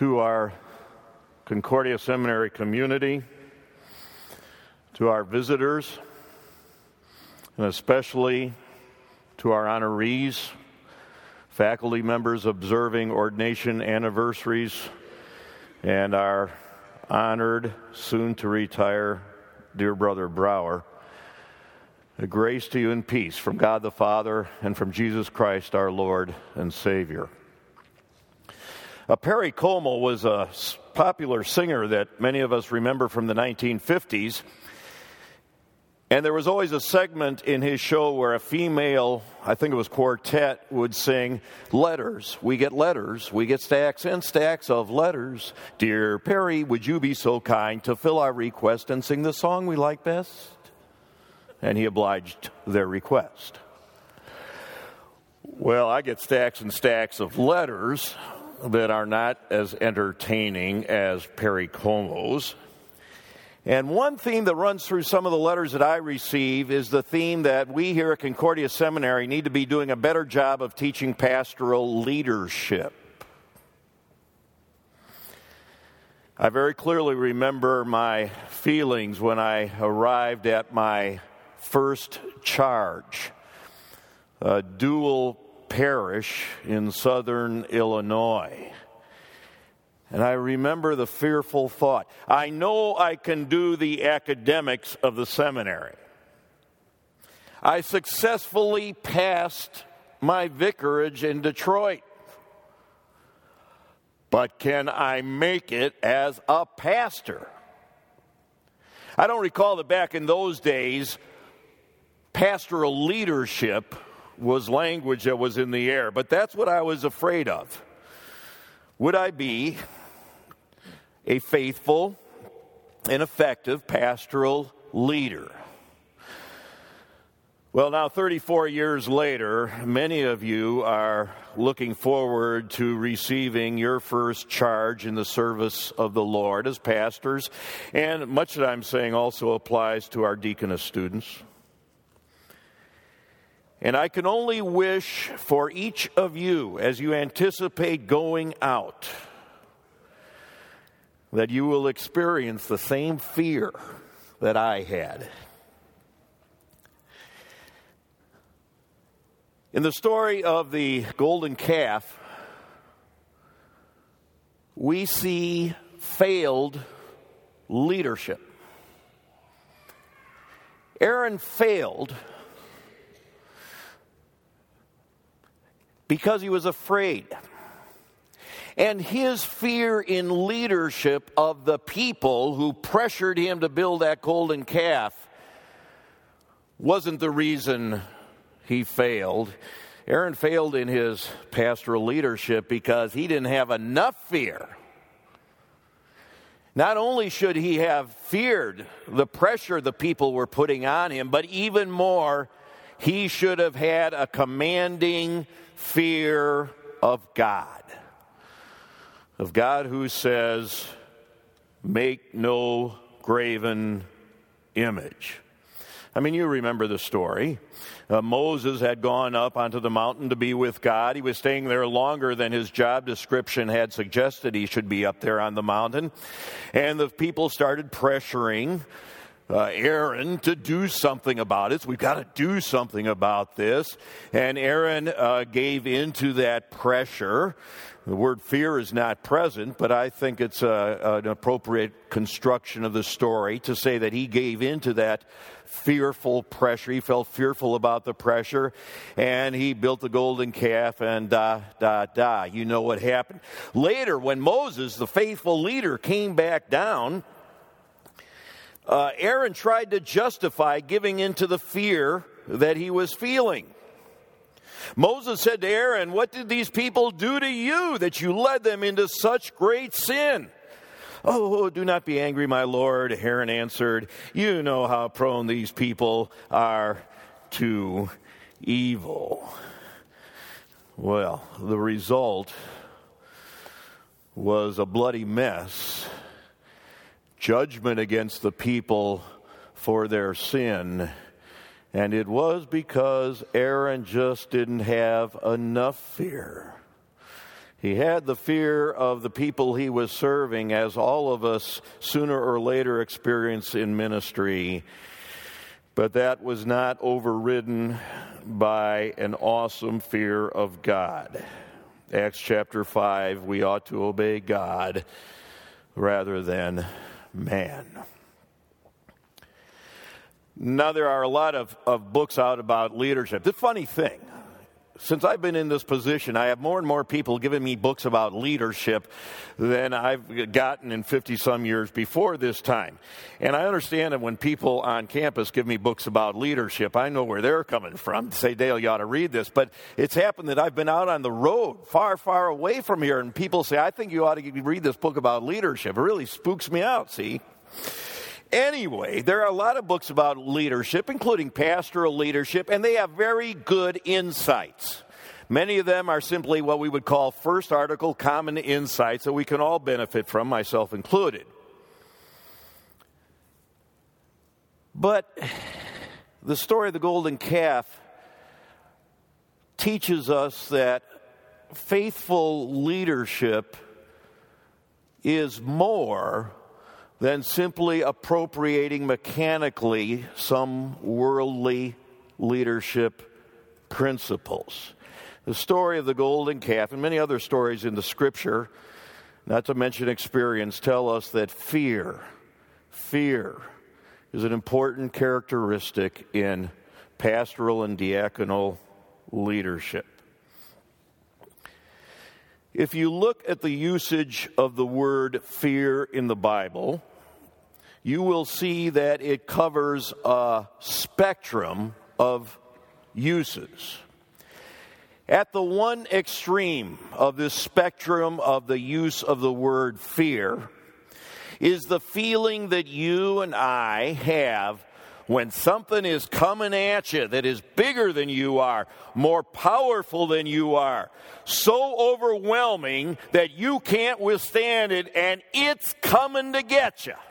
to our Concordia Seminary community, to our visitors, and especially to our honorees, faculty members observing ordination anniversaries, and our honored, soon-to-retire dear brother Brower. A grace to you and peace from God the Father and from Jesus Christ our Lord and Savior. Perry Como was a popular singer that many of us remember from the 1950s. And there was always a segment in his show where a female, I think it was quartet, would sing letters. We get stacks and stacks of letters. Dear Perry, would you be so kind to fill our request and sing the song we like best? And he obliged their request. Well, I get stacks and stacks of letters that are not as entertaining as Perry Como's. And one theme that runs through some of the letters that I receive is the theme that we here at Concordia Seminary need to be doing a better job of teaching pastoral leadership. I very clearly remember my feelings when I arrived at my first charge, a dual parish in southern Illinois. And I remember the fearful thought, I know I can do the academics of the seminary. I successfully passed my vicarage in Detroit. But can I make it as a pastor? I don't recall that back in those days, pastoral leadership was language that was in the air, but that's what I was afraid of. Would I be a faithful and effective pastoral leader? Well, now 34 years later, many of you are looking forward to receiving your first charge in the service of the Lord as pastors, and much that I'm saying also applies to our deaconess students. And I can only wish for each of you, as you anticipate going out, that you will experience the same fear that I had. In the story of the golden calf, we see failed leadership. Aaron failed because he was afraid. And his fear in leadership of the people who pressured him to build that golden calf wasn't the reason he failed. Aaron failed in his pastoral leadership because he didn't have enough fear. Not only should he have feared the pressure the people were putting on him, but even more, he should have had a commanding fear of God who says, make no graven image. I mean, you remember the story. Moses had gone up onto the mountain to be with God. He was staying there longer than his job description had suggested he should be up there on the mountain. And the people started pressuring Aaron to do something about it. So we've got to do something about this. And Aaron gave into that pressure. The word fear is not present, but I think it's an appropriate construction of the story to say that he gave into that fearful pressure. He felt fearful about the pressure, and he built the golden calf, and You know what happened. Later, when Moses, the faithful leader, came back down, Aaron tried to justify giving into the fear that he was feeling. Moses said to Aaron, what did these people do to you that you led them into such great sin? Oh, do not be angry, my Lord, Aaron answered. You know how prone these people are to evil. Well, the result was a bloody mess. Judgment against the people for their sin. And it was because Aaron just didn't have enough fear. He had the fear of the people he was serving, as all of us sooner or later experience in ministry. But that was not overridden by an awesome fear of God. Acts chapter 5, we ought to obey God rather than man. Now, there are a lot of books out about leadership. The funny thing, since I've been in this position, I have more and more people giving me books about leadership than I've gotten in 50-some years before this time. And I understand that when people on campus give me books about leadership, I know where they're coming from. They say, Dale, you ought to read this. But it's happened that I've been out on the road, far, far away from here, and people say, I think you ought to read this book about leadership. It really spooks me out, see? Anyway, there are a lot of books about leadership, including pastoral leadership, and they have very good insights. Many of them are simply what we would call first article common insights that we can all benefit from, myself included. But the story of the golden calf teaches us that faithful leadership is more than simply appropriating mechanically some worldly leadership principles. The story of the golden calf and many other stories in the Scripture, not to mention experience, tell us that fear is an important characteristic in pastoral and diaconal leadership. If you look at the usage of the word fear in the Bible, you will see that it covers a spectrum of uses. At the one extreme of this spectrum of the use of the word fear is the feeling that you and I have when something is coming at you that is bigger than you are, more powerful than you are, so overwhelming that you can't withstand it, and it's coming to get you.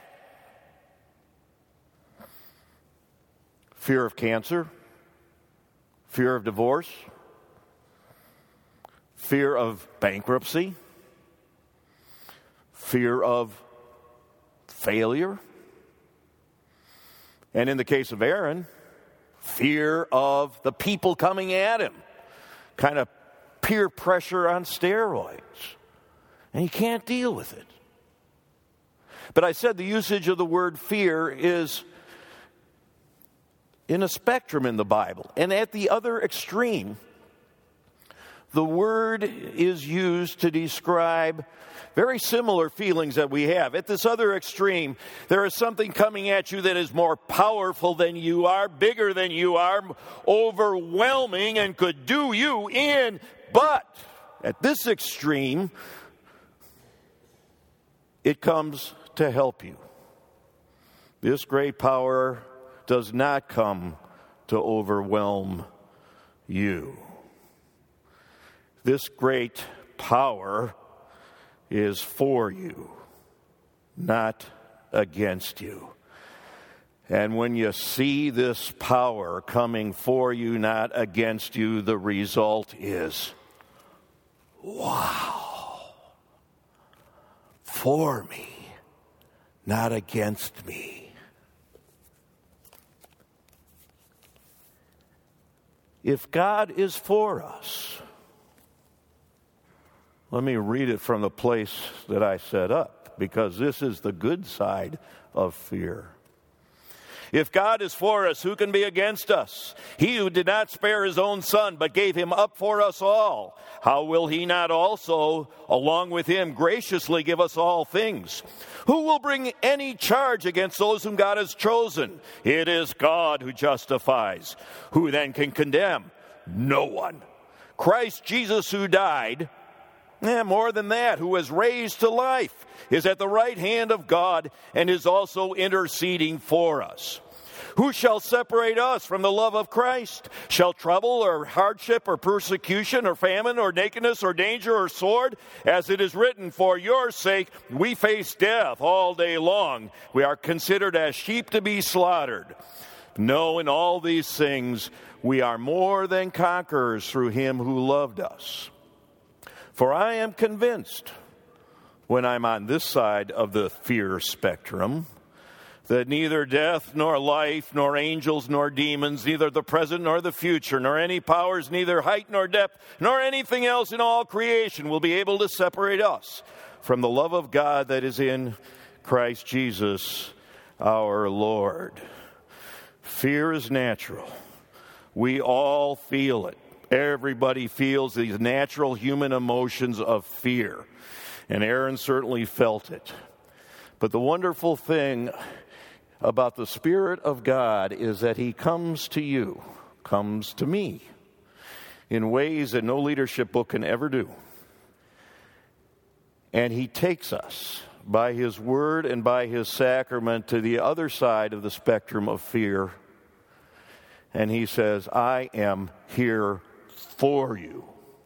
Fear of cancer, fear of divorce, fear of bankruptcy, fear of failure, and in the case of Aaron, fear of the people coming at him, kind of peer pressure on steroids, and he can't deal with it. But I said the usage of the word fear is in a spectrum in the Bible. And at the other extreme, the word is used to describe very similar feelings that we have. At this other extreme, there is something coming at you that is more powerful than you are, bigger than you are, overwhelming, and could do you in. But at this extreme, it comes to help you. This great power does not come to overwhelm you. This great power is for you, not against you. And when you see this power coming for you, not against you, the result is, wow, for me, not against me. If God is for us, let me read it from the place that I set up, because this is the good side of fear. If God is for us, who can be against us? He who did not spare his own son, but gave him up for us all, how will he not also, along with him, graciously give us all things? Who will bring any charge against those whom God has chosen? It is God who justifies. Who then can condemn? No one. Christ Jesus, who died, more than that, who was raised to life, is at the right hand of God and is also interceding for us. Who shall separate us from the love of Christ? Shall trouble or hardship or persecution or famine or nakedness or danger or sword? As it is written, for your sake we face death all day long. We are considered as sheep to be slaughtered. No, in all these things we are more than conquerors through him who loved us. For I am convinced, when I'm on this side of the fear spectrum, that neither death, nor life, nor angels, nor demons, neither the present nor the future, nor any powers, neither height nor depth, nor anything else in all creation will be able to separate us from the love of God that is in Christ Jesus our Lord. Fear is natural. We all feel it. Everybody feels these natural human emotions of fear. And Aaron certainly felt it. But the wonderful thing about the Spirit of God is that He comes to you, comes to me, in ways that no leadership book can ever do. And He takes us by His Word and by His sacrament to the other side of the spectrum of fear. And He says, I am here for you,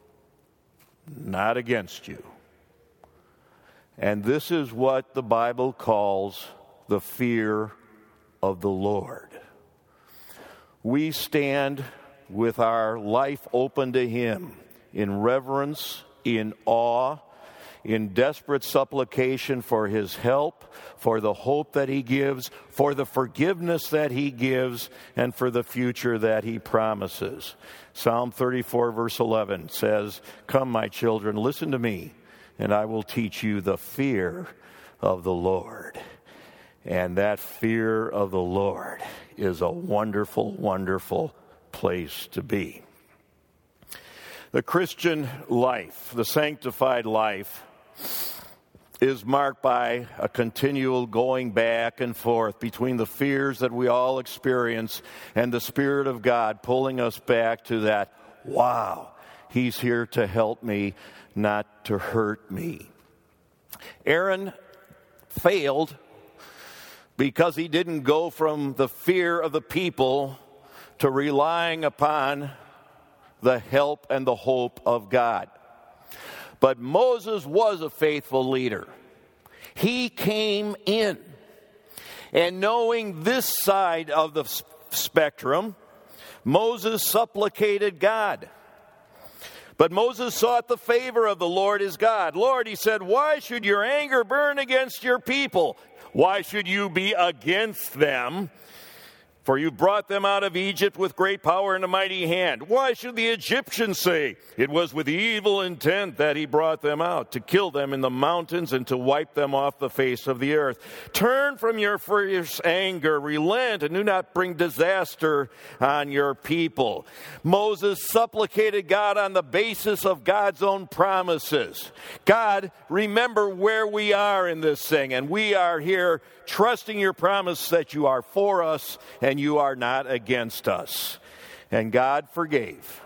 not against you. And this is what the Bible calls the fear of the Lord. We stand with our life open to Him in reverence, in awe, in desperate supplication for His help, for the hope that He gives, for the forgiveness that He gives, and for the future that He promises. Psalm 34 verse 11 says, "Come, my children, listen to me, and I will teach you the fear of the Lord." And that fear of the Lord is a wonderful, wonderful place to be. The Christian life, the sanctified life, is marked by a continual going back and forth between the fears that we all experience and the Spirit of God pulling us back to that, wow, He's here to help me, not to hurt me. Aaron failed because he didn't go from the fear of the people to relying upon the help and the hope of God. But Moses was a faithful leader. He came in, and knowing this side of the spectrum, Moses supplicated God. But Moses sought the favor of the Lord his God. Lord, he said, why should your anger burn against your people? Why should you be against them? For you brought them out of Egypt with great power and a mighty hand. Why should the Egyptians say, it was with evil intent that he brought them out, to kill them in the mountains and to wipe them off the face of the earth? Turn from your fierce anger, relent, and do not bring disaster on your people. Moses supplicated God on the basis of God's own promises. God, remember where we are in this thing, and we are here trusting your promise that you are for us and you are not against us. And God forgave.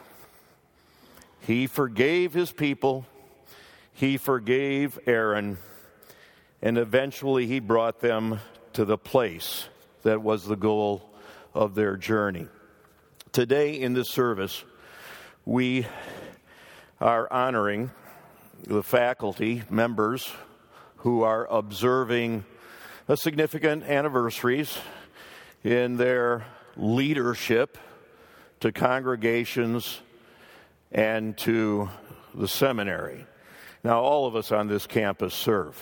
He forgave his people. He forgave Aaron. And eventually he brought them to the place that was the goal of their journey. Today in this service, we are honoring the faculty members who are observing significant anniversaries in their leadership to congregations and to the seminary. Now, all of us on this campus serve.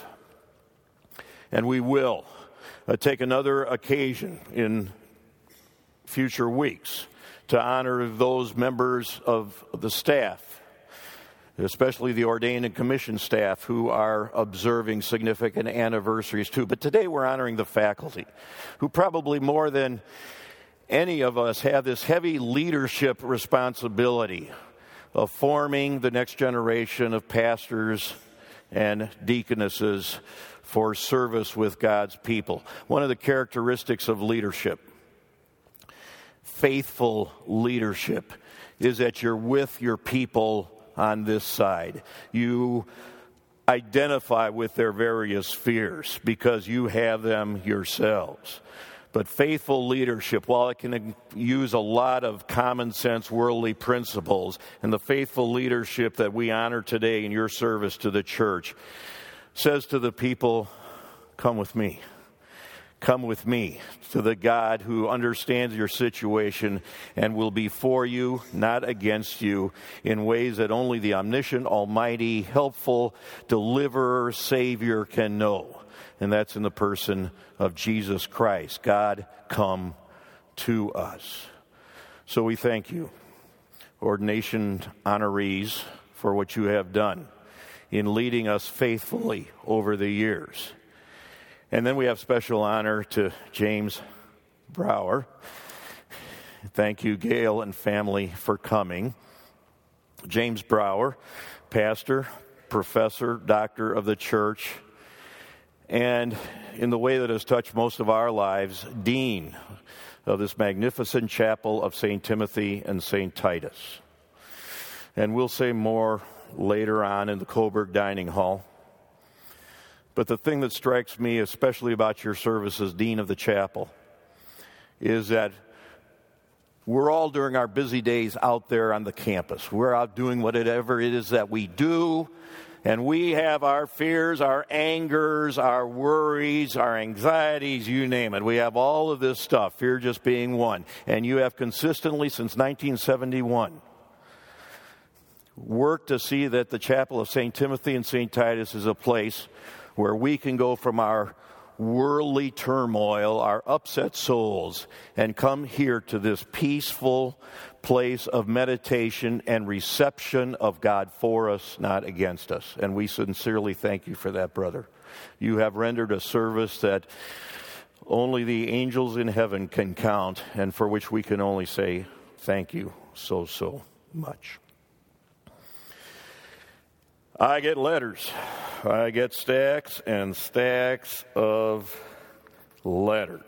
And we will take another occasion in future weeks to honor those members of the staff, especially the ordained and commissioned staff who are observing significant anniversaries too. But today we're honoring the faculty, who probably more than any of us have this heavy leadership responsibility of forming the next generation of pastors and deaconesses for service with God's people. One of the characteristics of leadership, faithful leadership, is that you're with your people on this side. You identify with their various fears because you have them yourselves. But faithful leadership, while it can use a lot of common sense worldly principles, and the faithful leadership that we honor today in your service to the church, says to the people, come with me. Come with me to the God who understands your situation and will be for you, not against you, in ways that only the omniscient, almighty, helpful, deliverer, Savior can know. And that's in the person of Jesus Christ. God, come to us. So we thank you, ordination honorees, for what you have done in leading us faithfully over the years. And then we have special honor to James Brower. Thank you, Gail and family, for coming. James Brower, pastor, professor, doctor of the church, and in the way that has touched most of our lives, dean of this magnificent chapel of St. Timothy and St. Titus. And we'll say more later on in the Coburg Dining Hall. But the thing that strikes me, especially about your service as dean of the chapel, is that we're all during our busy days out there on the campus. We're out doing whatever it is that we do, and we have our fears, our angers, our worries, our anxieties, you name it. We have all of this stuff, fear just being one. And you have consistently, since 1971, worked to see that the chapel of St. Timothy and St. Titus is a place where we can go from our worldly turmoil, our upset souls, and come here to this peaceful place of meditation and reception of God for us, not against us. And we sincerely thank you for that, brother. You have rendered a service that only the angels in heaven can count, and for which we can only say thank you so much. I get letters. I get stacks and stacks of letters.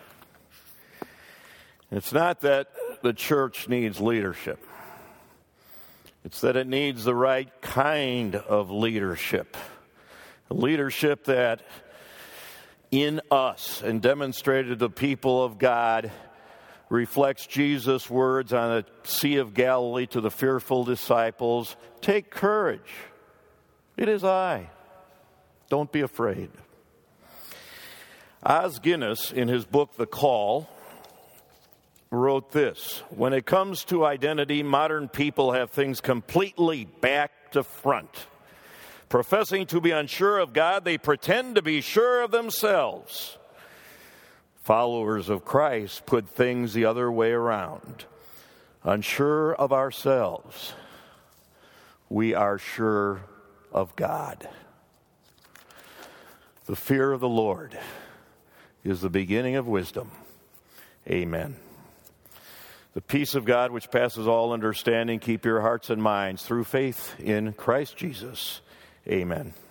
It's not that the church needs leadership. It's that it needs the right kind of leadership. A leadership that in us and demonstrated to the people of God reflects Jesus' words on the Sea of Galilee to the fearful disciples. Take courage. It is I. Don't be afraid. Os Guinness, in his book, The Call, wrote this: when it comes to identity, modern people have things completely back to front. Professing to be unsure of God, they pretend to be sure of themselves. Followers of Christ put things the other way around. Unsure of ourselves, we are sure of God. The fear of the Lord is the beginning of wisdom. Amen. The peace of God, which passes all understanding, keep your hearts and minds through faith in Christ Jesus. Amen.